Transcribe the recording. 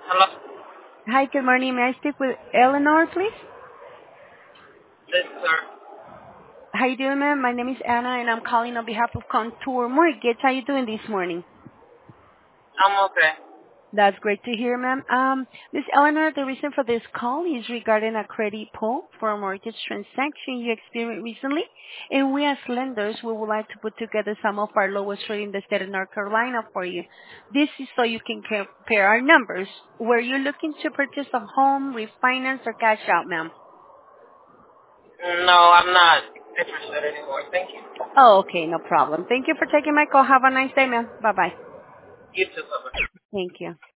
Hello? Hi, good morning. May I speak with Eleanor, please? This sir. How you doing, ma'am? My name is Anna, and I'm calling on behalf of Contour Mortgage. How you doing this morning? I'm okay. That's great to hear, ma'am. Miss Eleanor, the reason for this call is regarding a credit pull for a mortgage transaction you experienced recently, and we as lenders, we would like to put together some of our lowest rate in the state of North Carolina for you. This is so you can compare our numbers. Were you looking to purchase a home, refinance, or cash out, ma'am? No, I'm not interested anymore. Thank you. Oh, okay, no problem. Thank you for taking my call. Have a nice day, ma'am. Bye-bye. You too, bye. Thank you.